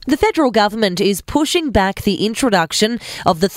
The federal government is pushing back the introduction of the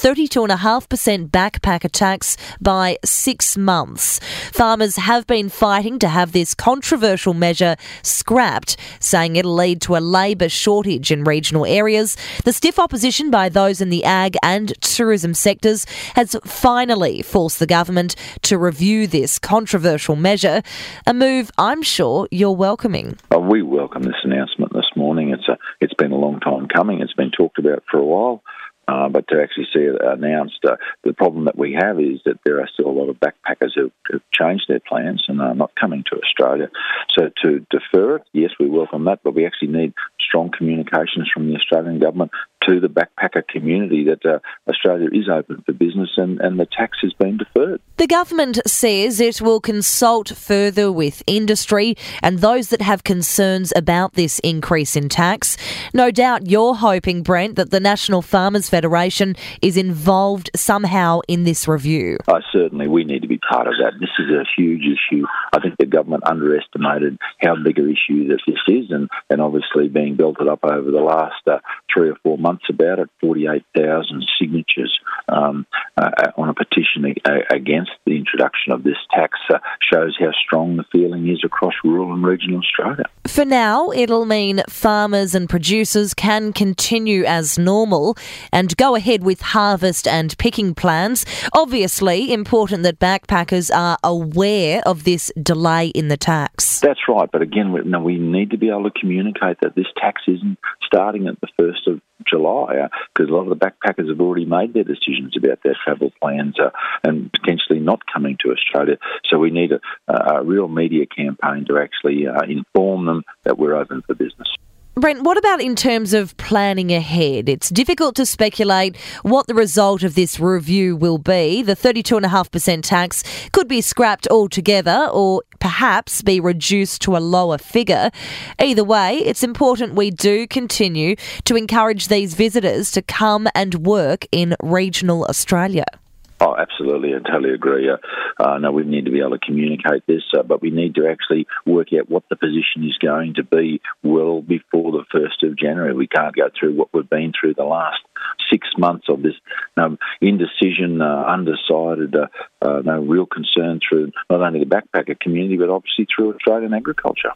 32.5% backpacker tax by 6 months. Farmers have been fighting to have this controversial measure scrapped, saying it'll lead to a labour shortage in regional areas. The stiff opposition by those in the ag and tourism sectors has finally forced the government to review this controversial measure, a move I'm sure you're welcoming. We welcome this announcement this morning. It's been a long time coming. It's been talked about for a while, but to actually see it announced, the problem that we have is that there are still a lot of backpackers who have changed their plans and are not coming to Australia. So to defer it, yes, we welcome that, but we actually need strong communications from the Australian government to the backpacker community that Australia is open for business and the tax has been deferred. The government says it will consult further with industry and those that have concerns about this increase in tax. No doubt you're hoping, Brent, that the National Farmers Federation is involved somehow in this review. Certainly, we need to be part of that. This is a huge issue. I think the government underestimated how big an issue that this is, and obviously being belted up over the last 3 or 4 months about it, 48,000 signatures on a petition against the introduction of this tax shows how strong the feeling is across rural and regional Australia. For now, it'll mean farmers and producers can continue as normal and go ahead with harvest and picking plans. Obviously, important that backpackers are aware of this delay in the tax. That's right, but again, we need to be able to communicate that this tax isn't starting at the 1st of July, because a lot of the backpackers have already made their decisions about their travel plans and potentially not coming to Australia. So we need a real media campaign to actually inform them that we're open for business. Brent, what about in terms of planning ahead? It's difficult to speculate what the result of this review will be. The 32.5% tax could be scrapped altogether or perhaps be reduced to a lower figure. Either way, it's important we do continue to encourage these visitors to come and work in regional Australia. Oh, absolutely. I totally agree. No, we need to be able to communicate this, but we need to actually work out what the position is going to be well before the 1st of January. We can't go through what we've been through the last 6 months of this indecision, undecided, no real concern through not only the backpacker community, but obviously through Australian agriculture.